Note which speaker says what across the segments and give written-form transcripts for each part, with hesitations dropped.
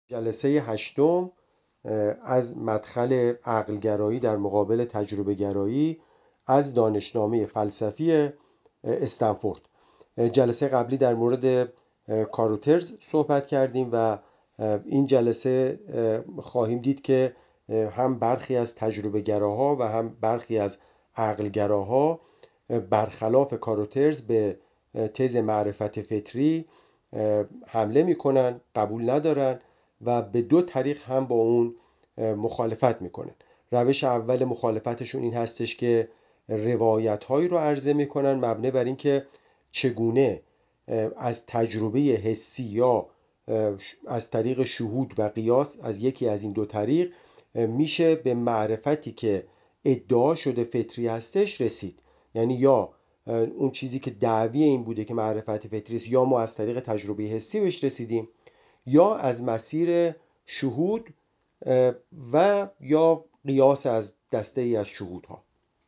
Speaker 1: جلسه هشتم از مدخل عقلگرایی در مقابل تجربه گرایی از دانشنامه فلسفی استنفورد. جلسه قبلی در مورد کاروترز صحبت کردیم و این جلسه خواهیم دید که هم برخی از تجربه گراها و هم برخی از عقلگراها برخلاف کاروترز به تز معرفت فطری حمله میکنن، قبول ندارن و به دو طریق هم با اون مخالفت میکنن. روش اول مخالفتشون این هستش که روایت هایی رو عرضه میکنن مبنی بر این که چگونه از تجربه حسی یا از طریق شهود و قیاس از یکی از این دو طریق میشه به معرفتی که ادعا شده فطری هستش رسید. یعنی یا اون چیزی که دعوی این بوده که معرفت فطری است، یا ما از طریق تجربه حسی بهش رسیدیم یا از مسیر شهود و یا قیاس از دسته ای از شهودها.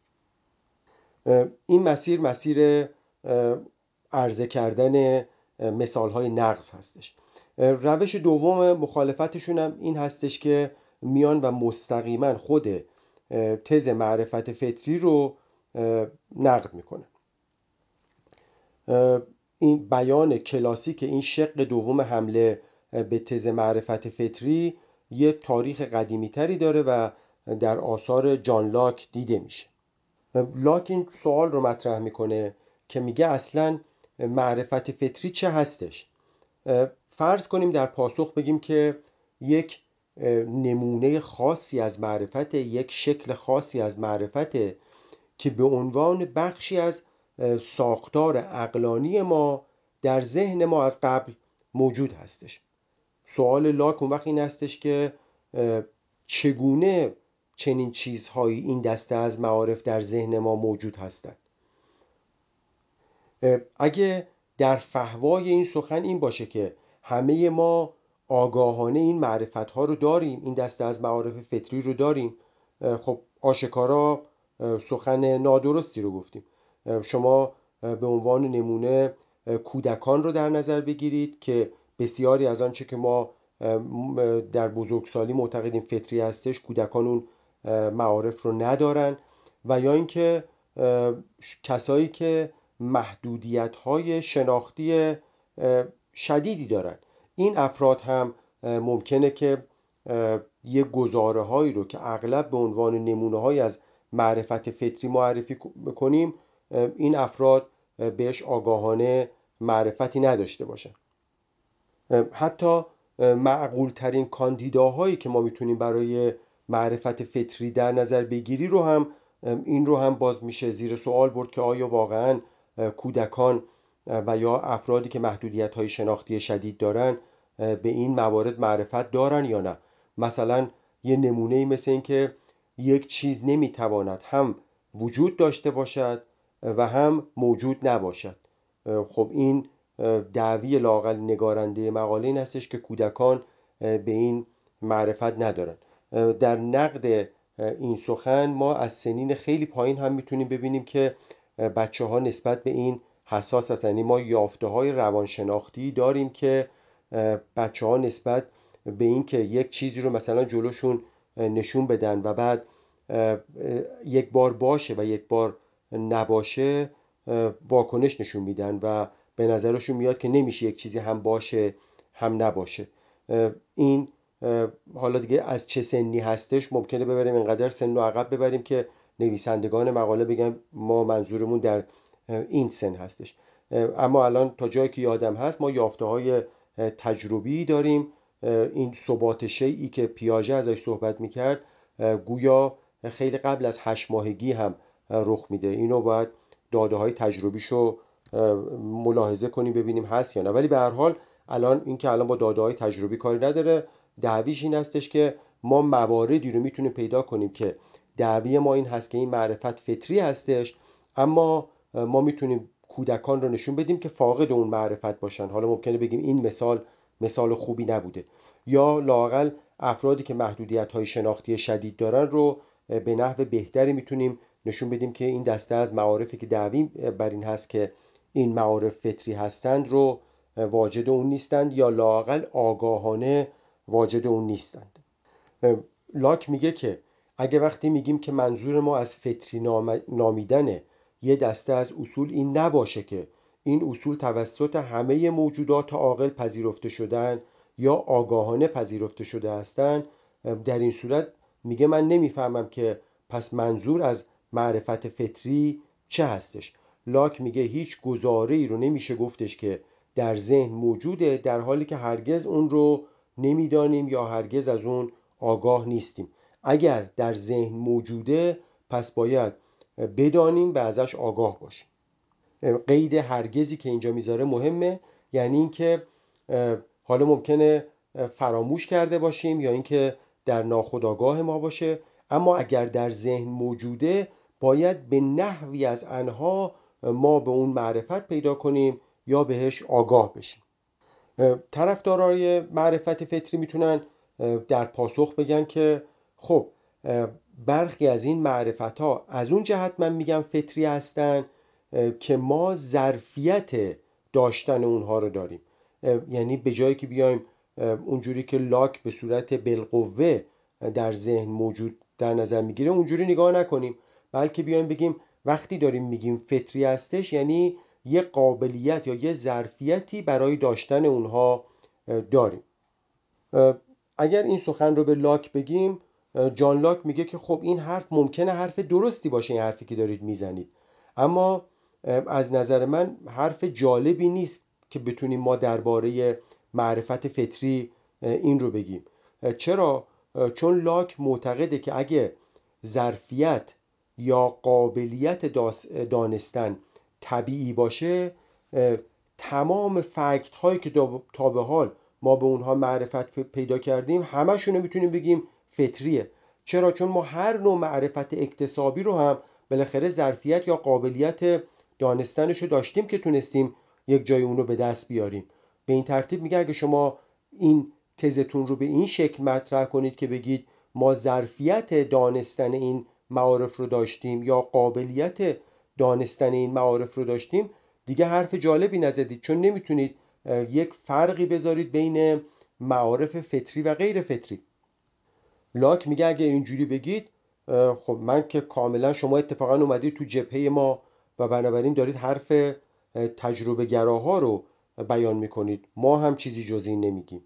Speaker 1: این مسیر عرضه کردن مثالهای نقض هستش. روش دوم مخالفتشون هم این هستش که میان و مستقیما خود تز معرفت فطری رو نقد میکنن. این بیان کلاسیک این شق دوم حمله به تز معرفت فطری یه تاریخ قدیمی تری داره و در آثار جان لاک دیده میشه. لاک این سوال رو مطرح میکنه که میگه اصلا معرفت فطری چه هستش؟ فرض کنیم در پاسخ بگیم که یک نمونه خاصی از معرفت، یک شکل خاصی از معرفت که به عنوان بخشی از ساختار عقلانی ما در ذهن ما از قبل موجود هستش. سوال لاک اون وقت این هستش که چگونه چنین چیزهایی این دسته از معارف در ذهن ما موجود هستند. اگه در فحوای این سخن این باشه که همه ما آگاهانه این معرفت‌ها رو داریم، این دسته از معارف فطری رو داریم، خب آشکارا سخن نادرستی رو گفتیم. شما به عنوان نمونه کودکان رو در نظر بگیرید که بسیاری از آنچه که ما در بزرگسالی معتقدیم فطری هستش، کودکان اون معارف رو ندارن. و یا اینکه کسایی که محدودیت‌های شناختی شدیدی دارن، این افراد هم ممکنه که یه گزاره‌هایی رو که اغلب به عنوان نمونه‌هایی از معرفت فطری معرفی کنیم، این افراد بهش آگاهانه معرفتی نداشته باشن. حتی معقول ترین کاندیداهایی که ما میتونیم برای معرفت فطری در نظر بگیری رو هم این رو هم باز میشه زیر سوال برد که آیا واقعاً کودکان و یا افرادی که محدودیت‌های شناختی شدید دارن به این موارد معرفت دارن یا نه. مثلا یه نمونه‌ای مثل این که یک چیز نمیتواند هم وجود داشته باشد و هم موجود نباشد. خب این دعوی لااقل نگارنده مقاله این هستش که کودکان به این معرفت ندارن. در نقد این سخن ما از سنین خیلی پایین هم میتونیم ببینیم که بچه ها نسبت به این حساس هستن. یعنی ما یافته های روانشناختی داریم که بچه ها نسبت به این که یک چیزی رو مثلا جلوشون نشون بدن و بعد یک بار باشه و یک بار نباشه واکنش نشون میدن و به نظرشون میاد که نمیشه یک چیزی هم باشه هم نباشه. این حالا دیگه از چه سنی هستش ممکنه ببریم اینقدر سن رو عقب ببریم که نویسندگان مقاله بگن ما منظورمون در این سن هستش. اما الان تا جایی که یادم هست ما یافته های تجربی داریم. این ثبات شیئی که پیاژه ازش صحبت میکرد گویا خیلی قبل از 8 ماهگی هم رخ میده. اینو باید داده های تجربیشو ملاحظه کنیم ببینیم هست یا نه. ولی به هر حال الان این که الان با داده های تجربی کاری نداره، دعویش این هستش که ما مواردی رو میتونیم پیدا کنیم که دعوی ما این هست که این معرفت فطری هستش، اما ما میتونیم کودکان رو نشون بدیم که فاقد اون معرفت باشن. حالا ممکنه بگیم این مثال خوبی نبوده، یا لااقل افرادی که محدودیت های شناختی شدید دارن رو به نحو بهتری میتونیم نشون بدیم که این دسته از معارفی که دعوی بر این هست که این معارف فطری هستند رو واجد اون نیستند، یا لااقل آگاهانه واجد اون نیستند. لاک میگه که اگه وقتی میگیم که منظور ما از فطری نامیدن یه دسته از اصول این نباشه که این اصول توسط همه موجودات عاقل پذیرفته شدن یا آگاهانه پذیرفته شده هستند، در این صورت میگه من نمیفهمم که پس منظور از معرفت فطری چه هستش. لاک میگه هیچ گزاره‌ای رو نمیشه گفتش که در ذهن موجوده در حالی که هرگز اون رو نمیدانیم یا هرگز از اون آگاه نیستیم. اگر در ذهن موجوده پس باید بدانیم و ازش آگاه باشیم. قید هرگزی که اینجا میذاره مهمه، یعنی اینکه حالا ممکنه فراموش کرده باشیم یا اینکه در ناخودآگاه ما باشه، اما اگر در ذهن موجوده باید به نحوی از آنها ما به اون معرفت پیدا کنیم یا بهش آگاه بشیم. طرفدارای معرفت فطری میتونن در پاسخ بگن که خب برخی از این معرفت ها از اون جهت من میگم فطری هستن که ما ظرفیت داشتن اونها رو داریم. یعنی به جایی که بیایم اونجوری که لاک به صورت بالقوه در ذهن موجود در نظر میگیره اونجوری نگاه نکنیم، بلکه بیایم بگیم وقتی داریم میگیم فطری هستش یعنی یه قابلیت یا یه ظرفیتی برای داشتن اونها داریم. اگر این سخن رو به لاک بگیم، جان لاک میگه که خب این حرف ممکنه حرف درستی باشه، این حرفی که دارید میزنید، اما از نظر من حرف جالبی نیست که بتونیم ما درباره معرفت فطری این رو بگیم. چرا؟ چون لاک معتقده که اگه ظرفیت یا قابلیت دانستن طبیعی باشه، تمام فکت هایی که تا به حال ما به اونها معرفت پیدا کردیم همشون رو میتونیم بگیم فطریه. چرا؟ چون ما هر نوع معرفت اکتسابی رو هم بالاخره ظرفیت یا قابلیت دانستنش رو داشتیم که تونستیم یک جای اون رو به دست بیاریم. به این ترتیب میگه اگه شما این تزتون رو به این شکل مطرح کنید که بگید ما ظرفیت دانستن این معارف رو داشتیم یا قابلیت دانستن این معارف رو داشتیم، دیگه حرف جالبی نزدید، چون نمیتونید یک فرقی بذارید بین معارف فطری و غیر فطری. لاک میگه اگه اینجوری بگید خب من که کاملا شما اتفاقا اومدید تو جبهه ما و بنابراین دارید حرف تجربه گراها رو بیان میکنید، ما هم چیزی جز این نمیگیم.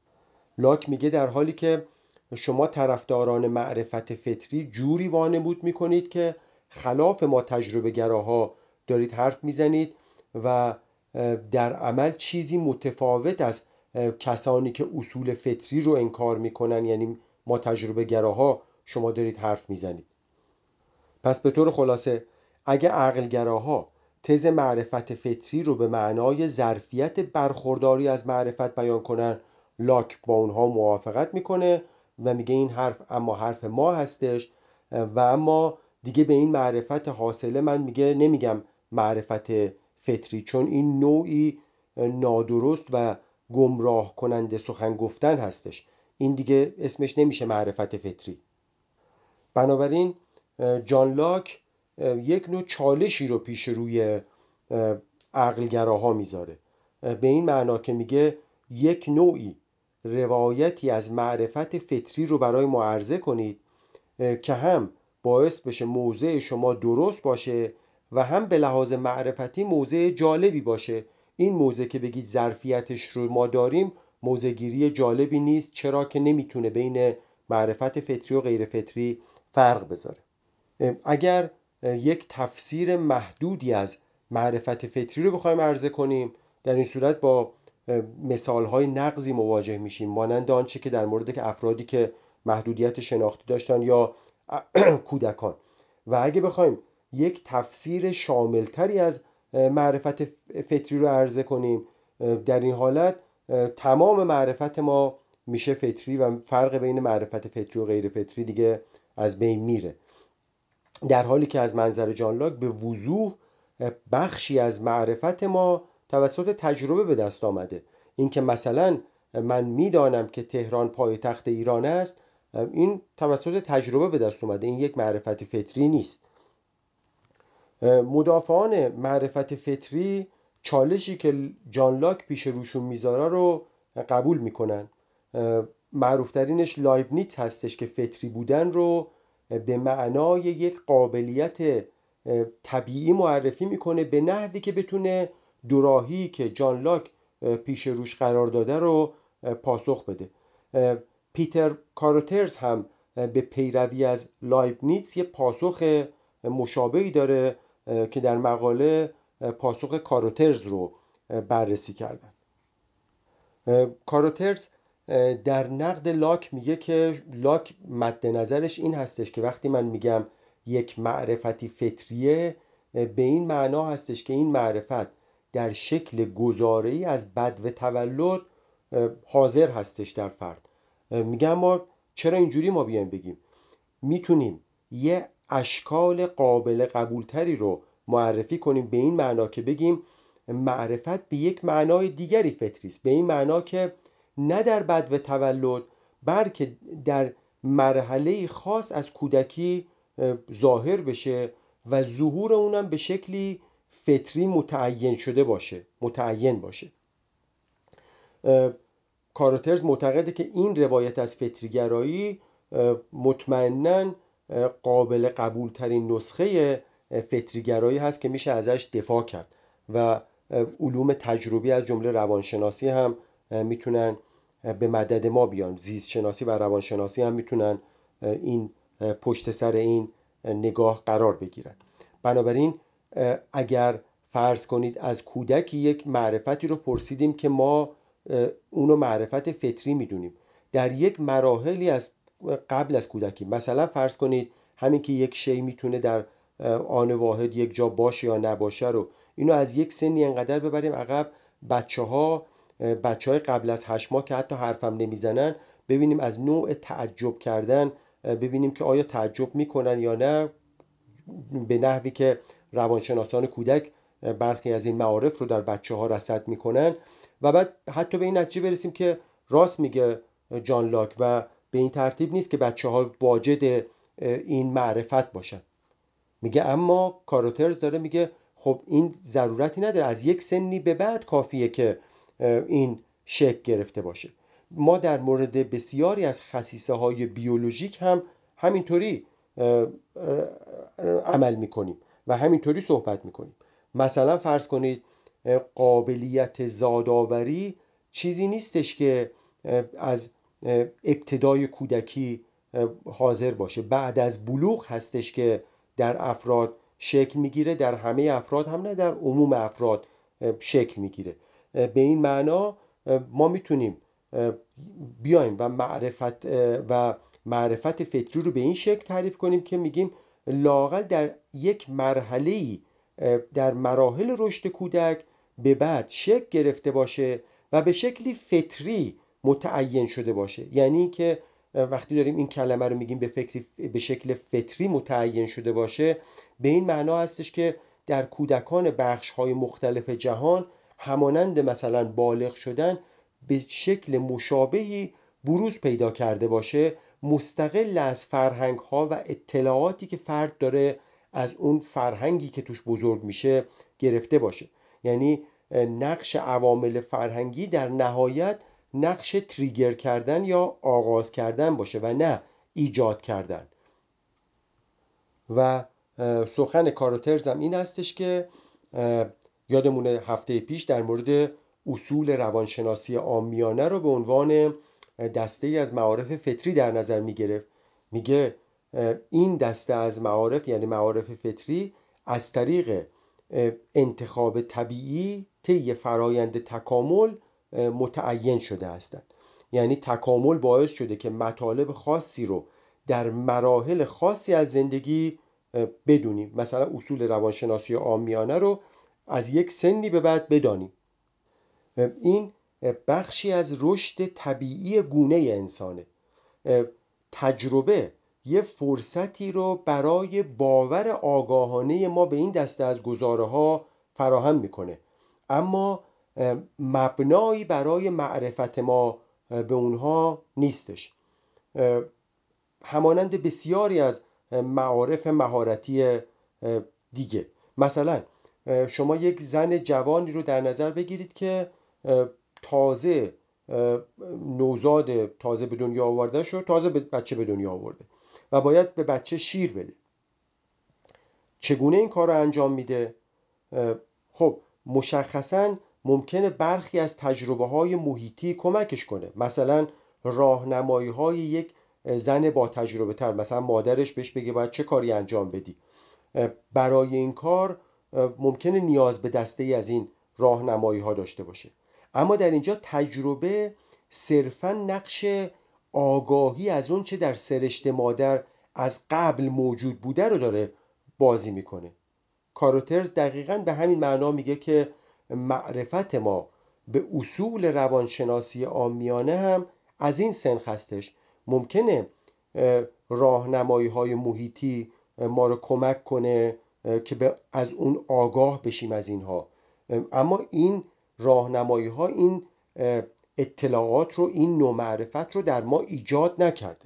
Speaker 1: لاک میگه در حالی که شما طرفداران معرفت فطری جوری وانمود میکنید که خلاف ما تجربه گراها دارید حرف میزنید و در عمل چیزی متفاوت از کسانی که اصول فطری رو انکار میکنن، یعنی ما تجربه گراها شما دارید حرف میزنید. پس به طور خلاصه اگه عقلگراها تز معرفت فطری رو به معنای ظرفیت برخورداری از معرفت بیان کنن، لاک با اونها موافقت میکنه و میگه این حرف اما حرف ما هستش و اما دیگه به این معرفت حاصله من نمیگم معرفت فطری، چون این نوعی نادرست و گمراه کننده سخن گفتن هستش، این دیگه اسمش نمیشه معرفت فطری. بنابراین جان لاک یک نوع چالشی رو پیش روی عقلگراها میذاره، به این معنا که میگه یک نوعی روایتی از معرفت فطری رو برای ما عرضه کنید که هم باعث بشه موضع شما درست باشه و هم به لحاظ معرفتی موضع جالبی باشه. این موضع که بگید ظرفیتش رو ما داریم موضع گیری جالبی نیست، چرا که نمیتونه بین معرفت فطری و غیر فطری فرق بذاره. اگر یک تفسیر محدودی از معرفت فطری رو بخوایم عرضه کنیم، در این صورت با مثالهای نقضی مواجه میشیم، مانند آنچه که در مورد که افرادی که محدودیت شناختی داشتن یا کودکان. و اگه بخوایم یک تفسیر شاملتری از معرفت فطری رو عرضه کنیم، در این حالت تمام معرفت ما میشه فطری و فرق بین معرفت فطری و غیر فطری دیگه از بین میره، در حالی که از منظر جان لاک به وضوح بخشی از معرفت ما توسط تجربه به دست آمده. این که مثلا من میدانم که تهران پایتخت ایران است، این توسط تجربه به دست اومده، این یک معرفت فطری نیست. مدافعان معرفت فطری چالشی که جان لاک پیش روشون میذاره رو قبول میکنن معروفترینش لایبنیتس هستش که فطری بودن رو به معنای یک قابلیت طبیعی معرفی میکنه به نحوی که بتونه دوراهی که جان لاک پیش روش قرار داده رو پاسخ بده. پیتر کاروترز هم به پیروی از لایبنیتس یه پاسخ مشابهی داره که در مقاله پاسخ کاروترز رو بررسی کردن. کاروترز در نقد لاک میگه که لاک مد نظرش این هستش که وقتی من میگم یک معرفتی فطریه، به این معنا هستش که این معرفت در شکل گزاره‌ای از بدو تولد حاضر هستش در فرد. میگم ما چرا اینجوری ما بیایم بگیم میتونیم یه اشکال قابل قبولتری رو معرفی کنیم به این معنا که بگیم معرفت به یک معنای دیگری فطری است، به این معنا که نه در بدو تولد بلکه در مرحله خاص از کودکی ظاهر بشه و ظهور اونم به شکلی فطری متعین باشه. کاروترز معتقده که این روایت از فطریگرایی مطمئناً قابل قبول ترین نسخه فطریگرایی هست که میشه ازش دفاع کرد و علوم تجربی از جمله روانشناسی هم میتونن به مدد ما بیان، زیست شناسی و روانشناسی هم میتونن این پشت سر این نگاه قرار بگیرن. بنابراین اگر فرض کنید از کودکی یک معرفتی رو پرسیدیم که ما اونو معرفت فطری میدونیم، در یک مراحلی از قبل از کودکی، مثلا فرض کنید همین که یک شی میتونه در آن واحد یک جا باشه یا نباشه رو اینو از یک سنی انقدر ببریم عقب، بچهای قبل از 8 ماه که حتی حرفم نمیزنن ببینیم از نوع تعجب کردن ببینیم که آیا تعجب میکنن یا نه، به نحوی که روانشناسان کودک برخی از این معارف رو در بچه‌ها رصد میکنن و بعد حتی به این نتیجه برسیم که راست میگه جان لاک و به این ترتیب نیست که بچه‌ها واجد این معرفت باشن. میگه اما کاروترز داره میگه خب این ضرورتی نداره، از یک سنی به بعد کافیه که این شکل گرفته باشه. ما در مورد بسیاری از خصیصه های بیولوژیک هم همینطوری عمل میکنیم و همینطوری صحبت میکنیم. مثلا فرض کنید قابلیت زادآوری چیزی نیستش که از ابتدای کودکی حاضر باشه، بعد از بلوغ هستش که در افراد شکل میگیره، در همه افراد هم نه در عموم افراد شکل میگیره. به این معنا ما میتونیم بیایم و معرفت فطری رو به این شکل تعریف کنیم که میگیم لااقل در یک مرحله‌ای در مراحل رشد کودک به بعد شکل گرفته باشه و به شکلی فطری متعین شده باشه. یعنی که وقتی داریم این کلمه رو میگیم به شکل فطری متعین شده باشه، به این معنا هستش که در کودکان بخش‌های مختلف جهان همانند مثلا بالغ شدن به شکل مشابهی بروز پیدا کرده باشه، مستقل از فرهنگ‌ها و اطلاعاتی که فرد داره از اون فرهنگی که توش بزرگ میشه گرفته باشه. یعنی نقش عوامل فرهنگی در نهایت نقش تریگر کردن یا آغاز کردن باشه و نه ایجاد کردن. و سخن کاروترز هم این هستش که یادمونه هفته پیش در مورد اصول روانشناسی عامیانه رو به عنوان دسته ای از معارف فطری در نظر میگرفت. میگه این دسته از معارف یعنی معارف فطری از طریق انتخاب طبیعی طی فرایند تکامل متعین شده هستند. یعنی تکامل باعث شده که مطالب خاصی رو در مراحل خاصی از زندگی بدونیم، مثلا اصول روانشناسی عامیانه رو از یک سنی به بعد بدانیم. این بخشی از رشد طبیعی گونه انسانه. تجربه یه فرصتی رو برای باور آگاهانه ما به این دسته از گزاره‌ها فراهم میکنه، اما مبنایی برای معرفت ما به اونها نیستش. همانند بسیاری از معارف مهارتی دیگه، مثلا شما یک زن جوانی رو در نظر بگیرید که تازه نوزاد تازه به دنیا آورده شد، تازه بچه به دنیا آورده و باید به بچه شیر بده. چگونه این کار رو انجام میده؟ خب مشخصاً ممکنه برخی از تجربه‌های محیطی کمکش کنه، مثلا راهنمایی‌های یک زن با تجربه تر، مثلا مادرش بهش بگه باید چه کاری انجام بدی. برای این کار ممکنه نیاز به دسته‌ای از این راهنمایی‌ها داشته باشه، اما در اینجا تجربه صرفاً نقش آگاهی از اون چه در سرشت مادر از قبل موجود بوده رو داره بازی میکنه. کاروترز دقیقاً به همین معنا میگه که معرفت ما به اصول روانشناسی عامیانه هم از این سنخ هستش. ممکنه راهنمایی های محیطی ما رو کمک کنه که از اون آگاه بشیم از اینها، اما این راهنمایی ها این اطلاعات رو، این نوع معرفت رو در ما ایجاد نکرده.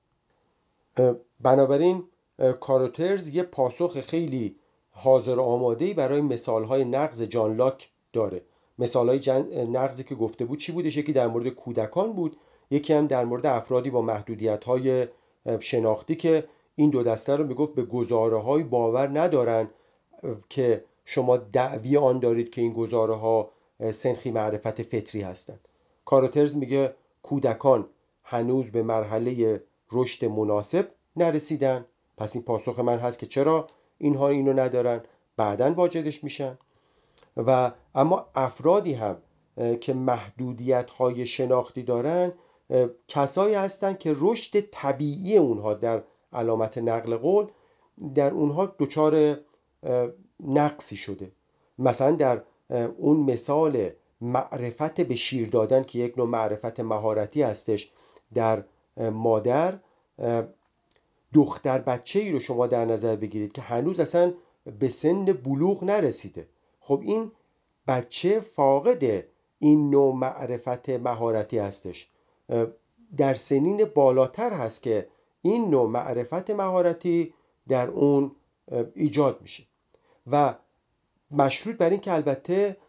Speaker 1: بنابراین کاروترز یه پاسخ خیلی حاضر آماده‌ای برای مثال‌های نقض جان لاک داره. مثال‌های نقضی که گفته بود چی بودش؟ یکی در مورد کودکان بود، یکی هم در مورد افرادی با محدودیت‌های شناختی که این دو دسته رو میگفت به گزاره‌های باور ندارن که شما دعوی آن دارید که این گزاره‌ها سنخی معرفت فطری هستند. کاروترز میگه کودکان هنوز به مرحله رشد مناسب نرسیدن، پس این پاسخ من هست که چرا اینها اینو ندارن، بعداً واجدش میشن. و اما افرادی هم که محدودیت های شناختی دارن کسایی هستن که رشد طبیعی اونها در علامت نقل قول در اونها دچار نقصی شده. مثلا در اون مثال معرفت به شیر دادن که یک نوع معرفت مهارتی هستش در مادر، دختر بچه ای رو شما در نظر بگیرید که هنوز اصلا به سن بلوغ نرسیده. خب این بچه فاقد این نوع معرفت مهارتی هستش. در سنین بالاتر هست که این نوع معرفت مهارتی در اون ایجاد میشه و مشروط بر این که البته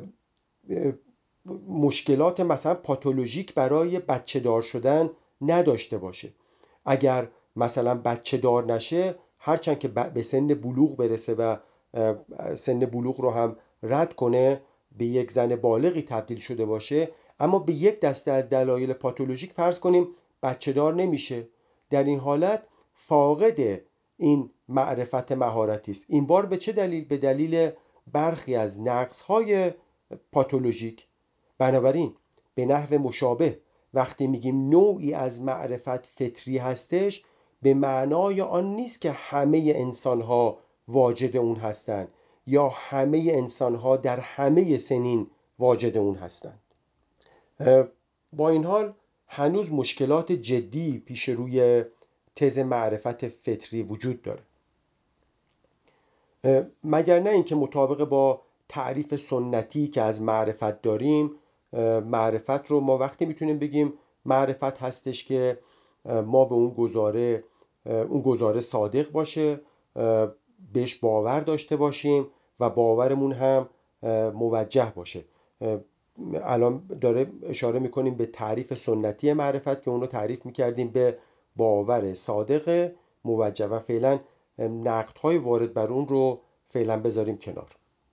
Speaker 1: مشکلات مثلا پاتولوژیک برای بچه دار شدن نداشته باشه. اگر مثلا بچه دار نشه، هرچند که به سن بلوغ برسه و سن بلوغ رو هم رد کنه، به یک زن بالغی تبدیل شده باشه، اما به یک دسته از دلایل پاتولوژیک فرض کنیم بچه دار نمیشه، در این حالت فاقد این معرفت مهارتی است. این بار به چه دلیل؟ به دلیل برخی از نقص‌های پاتولوژیک. بنابراین به نحو مشابه وقتی میگیم نوعی از معرفت فطری هستش، به معنای آن نیست که همه انسان‌ها واجد اون هستند یا همه انسان‌ها در همه سنین واجد اون هستند. با این حال هنوز مشکلات جدی پیش روی تز معرفت فطری وجود داره، مگر نه اینکه مطابق با تعریف سنتی که از معرفت داریم، معرفت رو ما وقتی میتونیم بگیم معرفت هستش که ما به اون گزاره صادق باشه، بهش باور داشته باشیم و باورمون هم موجه باشه. الان داره اشاره میکنیم به تعریف سنتی معرفت که اون رو تعریف میکردیم به باور صادق موجه و فعلا نقدهای وارد بر اون رو فعلا بذاریم کنار.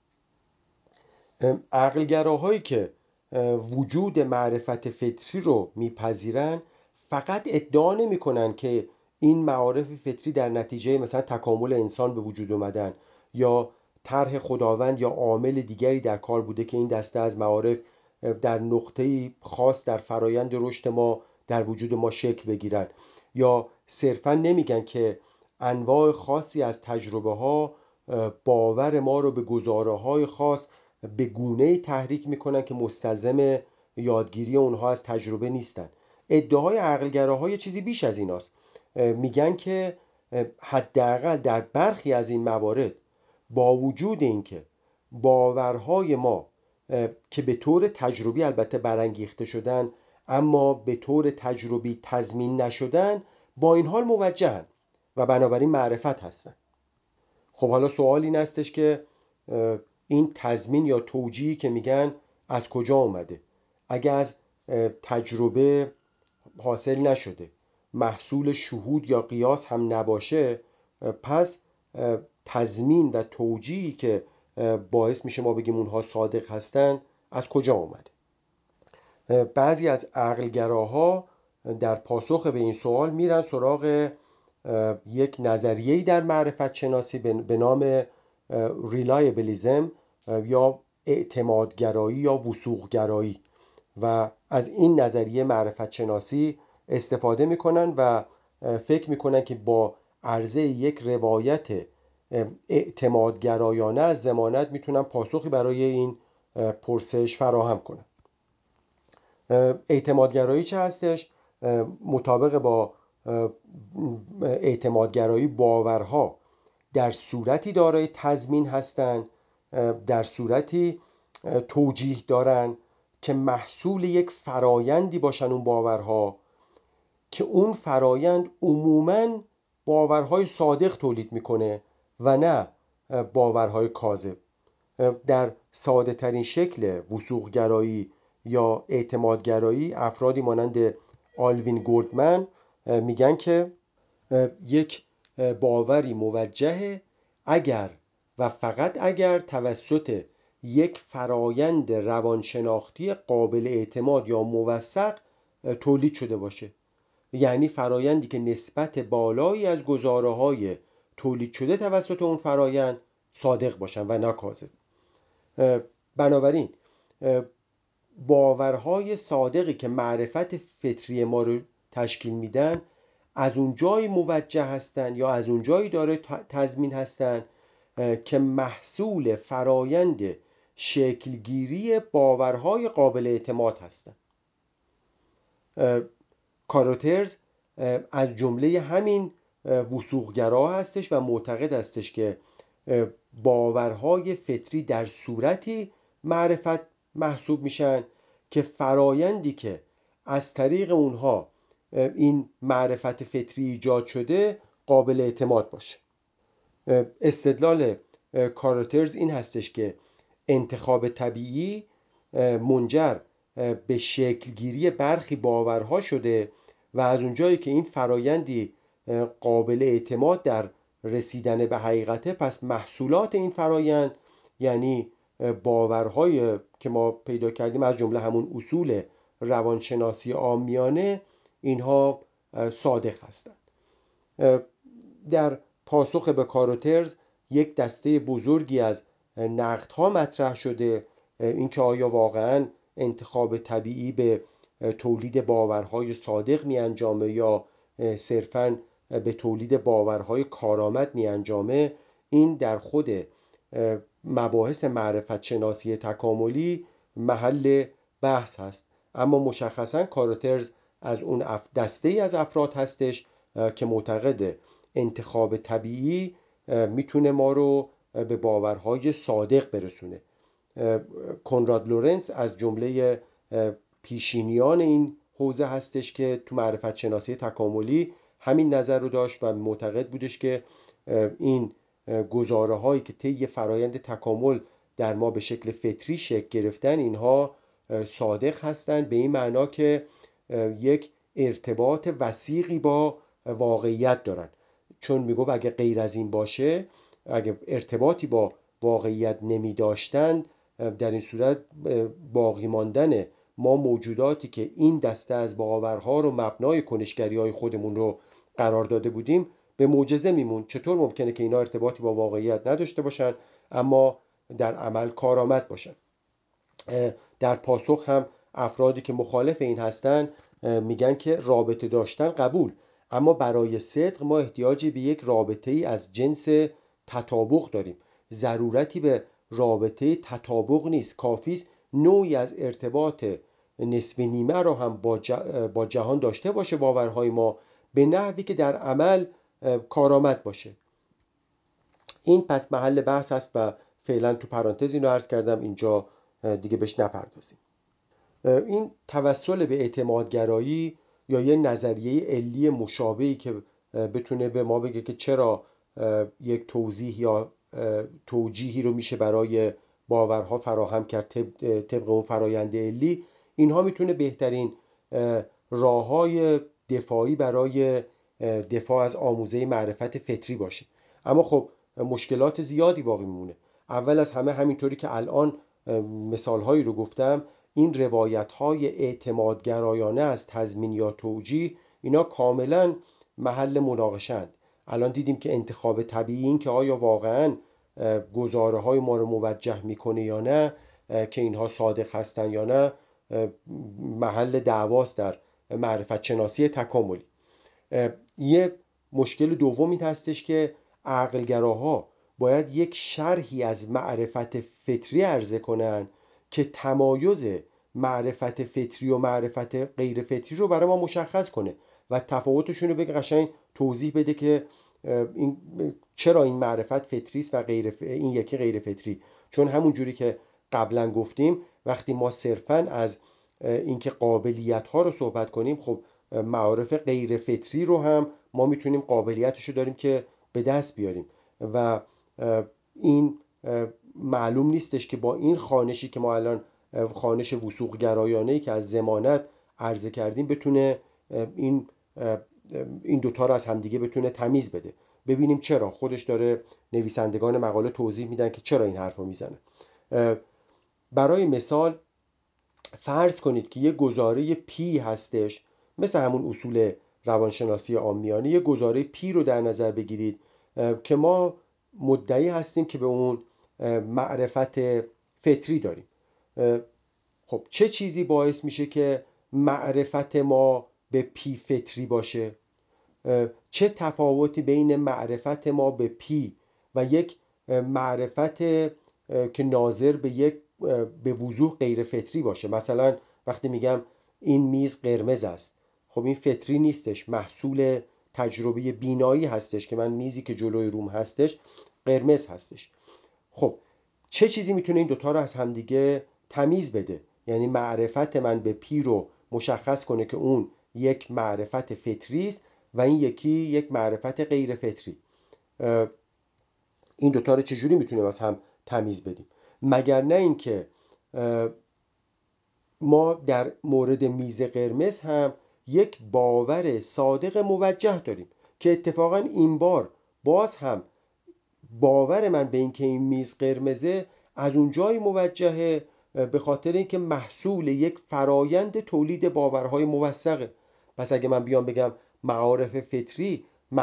Speaker 1: عقلگراهایی که وجود معرفت فطری رو میپذیرن فقط ادعا نمیکنن که این معارف فطری در نتیجه مثلا تکامل انسان به وجود اومدن یا طرح خداوند یا عامل دیگری در کار بوده که این دسته از معارف در نقطه‌ای خاص در فرایند رشد ما در وجود ما شکل بگیرن، یا صرفا نمیگن که انواع خاصی از تجربه ها باور ما رو به گزاره های خاص به گونه‌ای تحریک میکنن که مستلزم یادگیری اونها از تجربه نیستن. ادعای عقلگراها یه چیزی بیش از ایناست. میگن که حداقل در برخی از این موارد با وجود اینکه باورهای ما که به طور تجربی البته برانگیخته شدن اما به طور تجربی تضمین نشدن، با این حال موجهن و بنابراین معرفت هستن. خب حالا سوال این هستش که این تضمین یا توجیهی که میگن از کجا اومده؟ اگه از تجربه حاصل نشده، محصول شهود یا قیاس هم نباشه، پس تضمین و توجیهی که باعث میشه ما بگیم اونها صادق هستن از کجا اومده؟ بعضی از عقلگراها در پاسخ به این سوال میرن سراغ یک نظریه‌ای در معرفت شناسی به نام ریلایبلیزم یا اعتمادگرایی یا وثوق‌گرایی و از این نظریه معرفت شناسی استفاده میکنن و فکر میکنن که با عرضه یک روایت اعتمادگرایانه از ضمانت میتونن پاسخی برای این پرسش فراهم کنن. اعتمادگرایی چه هستش؟ مطابق با اعتمادگرایی باورها در صورتی دارای تضمین هستند، در صورتی توجیه دارن که محصول یک فرایندی باشن اون باورها که اون فرایند عموماً باورهای صادق تولید میکنه و نه باورهای کاذب. در ساده ترین شکل وثوق‌گرایی یا اعتمادگرایی افرادی مانند آلوین گولدمن میگن که یک باوری موجه اگر و فقط اگر توسط یک فرایند روانشناختی قابل اعتماد یا موثق تولید شده باشه، یعنی فرایندی که نسبت بالایی از گزاره‌های تولید شده توسط اون فرایند صادق باشن و نه کاذب. بنابراین باورهای صادقی که معرفت فطری ما رو تشکیل میدن از اون جایی موجه هستن یا از اون جایی داره تضمین هستن که محصول فرایند شکلگیری باورهای قابل اعتماد هستند. کاروترز از جمله همین وثوق‌گرا هستش و معتقد هستش که باورهای فطری در صورتی معرفت محسوب میشن که فرایندی که از طریق اونها این معرفت فطری ایجاد شده قابل اعتماد باشه. استدلال کاروترز این هستش که انتخاب طبیعی منجر به شکلگیری برخی باورها شده و از اونجایی که این فرایندی قابل اعتماد در رسیدن به حقیقته، پس محصولات این فرایند یعنی باورهای که ما پیدا کردیم از جمله همون اصول روانشناسی عامیانه اینها صادق هستند. در پاسخ به کاروترز یک دسته بزرگی از نقدها مطرح شده، اینکه آیا واقعاً انتخاب طبیعی به تولید باورهای صادق می انجامه یا صرفاً به تولید باورهای کارآمد می انجامه. این در خود مباحث معرفت شناسی تکاملی محل بحث هست، اما مشخصاً کاروترز از اون دسته از افراد هستش که معتقد انتخاب طبیعی میتونه ما رو به باورهای صادق برسونه. کنراد لورنس از جمله پیشینیان این حوزه هستش که تو معرفت شناسی تکاملی همین نظر رو داشت و معتقد بودش که این گزاره هایی که طی فرایند تکامل در ما به شکل فطری شکل گرفتن اینها صادق هستند، به این معنا که یک ارتباط وثیقی با واقعیت دارن. چون میگفت اگه غیر از این باشه، اگه ارتباطی با واقعیت نمی داشتند، در این صورت باقی ماندن ما موجوداتی که این دسته از باورها رو مبنای کنشگری های خودمون رو قرار داده بودیم به معجزه میمون. چطور ممکنه که اینا ارتباطی با واقعیت نداشته باشن اما در عمل کارآمد باشن؟ در پاسخ هم افرادی که مخالف این هستن میگن که رابطه داشتن قبول، اما برای صدق ما احتیاجی به یک رابطه ای از جنس تطابق داریم. ضرورتی به رابطه تطابق نیست، کافیست نوعی از ارتباط نصف نیمه رو هم با جهان داشته باشه باورهای ما، به نحوی که در عمل کارآمد باشه. این پس محل بحث است و فعلا تو پرانتز اینو عرض کردم، اینجا دیگه بهش نپردازیم. این توسل به اعتمادگرایی یا یه نظریه علی مشابهی که بتونه به ما بگه که چرا یک توضیح یا توجیهی رو میشه برای باورها فراهم کرد طبق اون فرایند علی، اینها میتونه بهترین راه‌های دفاعی برای دفاع از آموزه معرفت فطری باشه. اما خب مشکلات زیادی باقی میمونه. اول از همه همینطوری که الان مثالهایی رو گفتم، این روایت‌های اعتمادگرایانه از تضمین یا توجیه، اینا کاملا محل مناقشه‌اند. الان دیدیم که انتخاب طبیعی، این که آیا واقعاً گزاره های ما رو موجه میکنه یا نه، که اینها صادق هستن یا نه، محل دعواست در معرفت شناسی تکاملی. یه مشکل دوم این هستش که عقلگراها باید یک شرحی از معرفت فطری عرضه کنن که تمایز معرفت فطری و معرفت غیر فطری رو برای ما مشخص کنه و تفاوتشون رو بگه، قشنگ توضیح بده که این چرا این معرفت فطری است و این یکی غیر فطری. چون همون جوری که قبلا گفتیم، وقتی ما صرفاً از اینکه قابلیت ها رو صحبت کنیم، خب معارف غیر فطری رو هم ما میتونیم قابلیتش رو داریم که به دست بیاریم و این معلوم نیستش که با این خانشی که ما الان خانش وثوق گرایانه‌ای که از ضمانت عرضه کردیم بتونه این دوتا رو از همدیگه بتونه تمیز بده. ببینیم چرا. خودش داره نویسندگان مقاله توضیح میدن که چرا این حرف رو میزنه. برای مثال فرض کنید که یه گزاره پی هستش، مثل همون اصول روانشناسی عامیانه، یه گزاره پی رو در نظر بگیرید که ما مدعی هستیم که به اون معرفت فطری داریم. خب چه چیزی باعث میشه که معرفت ما به پی فطری باشه؟ چه تفاوتی بین معرفت ما به پی و یک معرفت که ناظر به وضوح غیر فطری باشه؟ مثلا وقتی میگم این میز قرمز است، خب این فطری نیستش، محصول تجربه بینایی هستش که من میزی که جلوی روم هستش قرمز هستش. خب چه چیزی میتونه این دوتا رو از همدیگه تمیز بده؟ یعنی معرفت من به پی رو مشخص کنه که اون یک معرفت فطری است و این یکی یک معرفت غیر فطری. این دوتا رو چجوری میتونیم از هم تمیز بدیم؟ مگر نه اینکه ما در مورد میز قرمز هم یک باور صادق موجه داریم که اتفاقا این بار باز هم باور من به اینکه این میز قرمزه از اونجای موجهه به خاطر اینکه محصول یک فرایند تولید باورهای موثقه. پس اگه من بیام بگم معارف فطری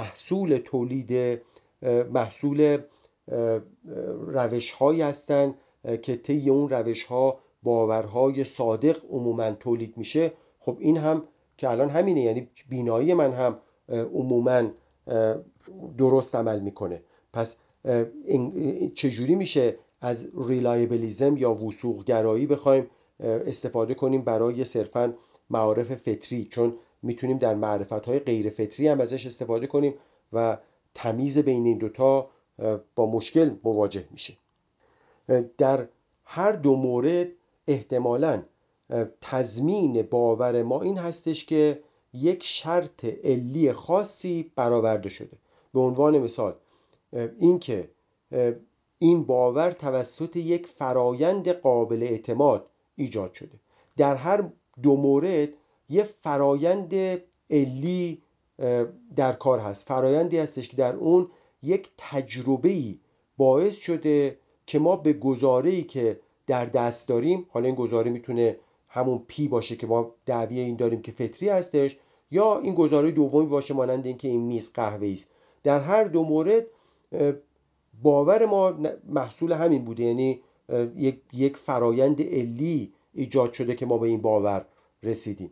Speaker 1: محصول روش هایی هستن که طی اون روش ها باورهای صادق عموما تولید میشه، خب این هم که الان همینه، یعنی بینایی من هم عموما درست عمل میکنه. پس چجوری میشه از ریلایبلیزم یا وثوق گرایی بخوایم استفاده کنیم برای صرفاً معارف فطری؟ چون میتونیم در معرفت‌های غیر فطری هم ازش استفاده کنیم و تمیز بین این دوتا با مشکل مواجه میشه. در هر دو مورد احتمالاً تضمین باور ما این هستش که یک شرط علی خاصی برآورده شده. به عنوان مثال این که این باور توسط یک فرایند قابل اعتماد ایجاد شده. در هر دو مورد یه فرایند علی در کار هست، فرایندی هستش که در اون یک تجربه‌ای باعث شده که ما به گزاره‌ای که در دست داریم، حالا این گزاره میتونه همون پی باشه که ما دعوی این داریم که فطری هستش، یا این گزاره دومی باشه مانند اینکه این میز قهوه‌ای است. در هر دو مورد باور ما محصول همین بوده، یعنی یک فرایند علی ایجاد شده که ما به این باور رسیدیم.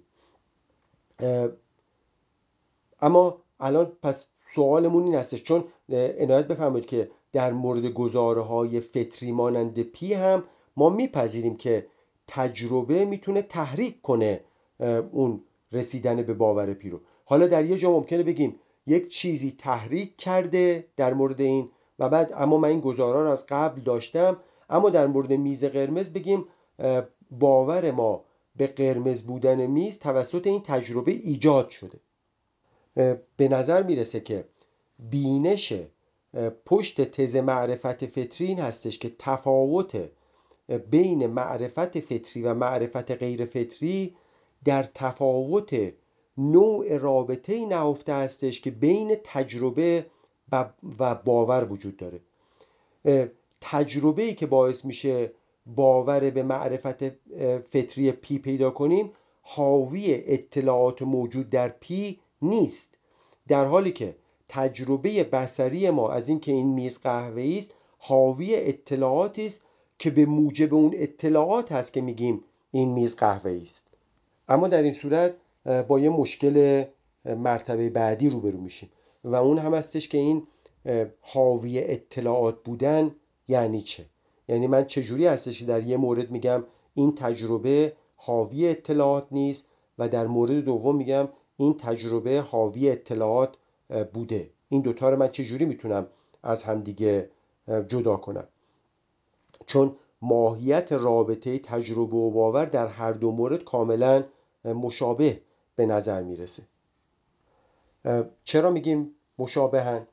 Speaker 1: اما الان پس سوالمون این هستش، چون عنایت بفرمایید که در مورد گزاره‌های فطری مانند پی هم ما میپذیریم که تجربه میتونه تحریک کنه اون رسیدن به باور پی رو. حالا در یه جا ممکنه بگیم یک چیزی تحریک کرده در مورد این و بعد اما من این گزاره رو از قبل داشتم، اما در مورد میز قرمز بگیم باور ما به قرمز بودن میز توسط این تجربه ایجاد شده. به نظر میرسه که بینش پشت تز معرفت فطری این هستش که تفاوت بین معرفت فطری و معرفت غیر فطری در تفاوت نوع رابطه نهفته هستش که بین تجربه و باور وجود داره. تجربه‌ای که باعث میشه باور به معرفت فطری پی پیدا کنیم حاوی اطلاعات موجود در پی نیست، در حالی که تجربه بصری ما از اینکه این میز قهوه‌ای است حاوی اطلاعاتی است که به موجب اون اطلاعات هست که میگیم این میز قهوه‌ای است. اما در این صورت با یه مشکل مرتبه بعدی روبرو میشیم و اون هم هستش که این حاوی اطلاعات بودن یعنی چه؟ یعنی من چجوری هستش که در یه مورد میگم این تجربه حاوی اطلاعات نیست و در مورد دوم میگم این تجربه حاوی اطلاعات بوده؟ این دوتا رو من چجوری میتونم از همدیگه جدا کنم؟ چون ماهیت رابطه تجربه و باور در هر دو مورد کاملا مشابه به نظر میرسه. چرا میگیم مشابهن؟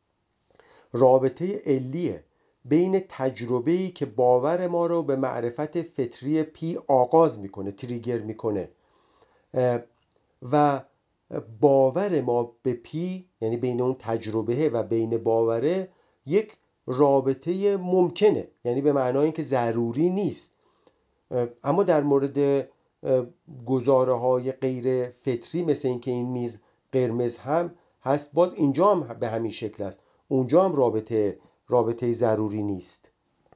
Speaker 1: رابطه علیه بین تجربه‌ای که باور ما رو به معرفت فطری پی آغاز میکنه، تریگر میکنه، و باور ما به پی، یعنی بین اون تجربه و بین باوره یک رابطه ممکنه، یعنی به معنای اینکه ضروری نیست. اما در مورد گزاره های غیر فطری مثل اینکه این میز قرمز هم هست، باز اینجا هم به همین شکل است، اونجا هم رابطه ضروری نیست.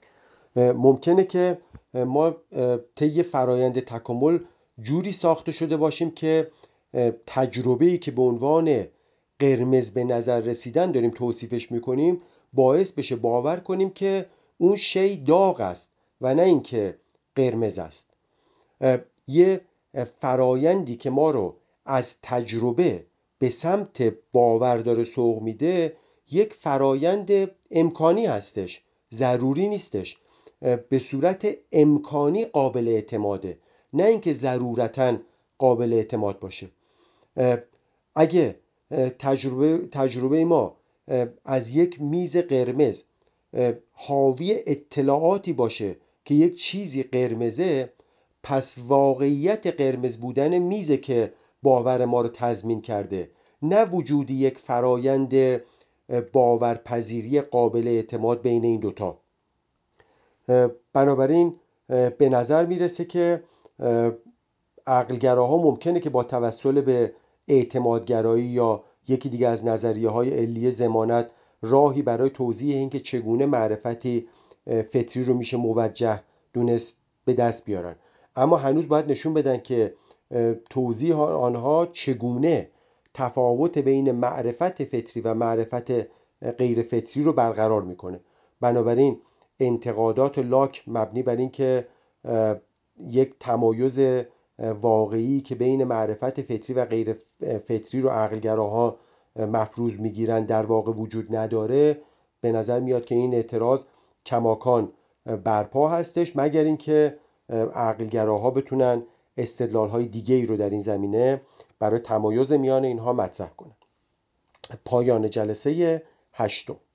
Speaker 1: ممکنه که ما طی فرایند تکامل جوری ساخته شده باشیم که تجربه‌ای که به عنوان قرمز به نظر رسیدن داریم توصیفش میکنیم باعث بشه باور کنیم که اون شی داغ است و نه اینکه قرمز است. یه فرایندی که ما رو از تجربه به سمت باور داره سوق میده یک فرایند امکانی هستش، ضروری نیستش، به صورت امکانی قابل اعتماده، نه اینکه ضرورتاً قابل اعتماد باشه. اگه تجربه ما از یک میز قرمز حاوی اطلاعاتی باشه که یک چیزی قرمزه، پس واقعیت قرمز بودن میزه که باور ما رو تضمین کرده، نه وجود یک فرایند باورپذیری قابل اعتماد بین این دوتا. بنابراین به نظر میرسه که عقلگراها ممکنه که با توسل به اعتمادگرایی یا یکی دیگه از نظریه های علی ضمانت راهی برای توضیح اینکه چگونه معرفتی فطری رو میشه موجه دونست به دست بیارن، اما هنوز باید نشون بدن که توضیح آنها چگونه تفاوت بین معرفت فطری و معرفت غیر فطری رو برقرار میکنه. بنابراین انتقادات لاک مبنی بر این که یک تمایز واقعی که بین معرفت فطری و غیر فطری رو عقلگراها مفروض میگیرن در واقع وجود نداره، به نظر میاد که این اعتراض کماکان برپا هستش، مگر اینکه عقلگراها بتونن استدلال‌های دیگه‌ای رو در این زمینه برای تمایز میان اینها مطرح کنن. پایان جلسه 8.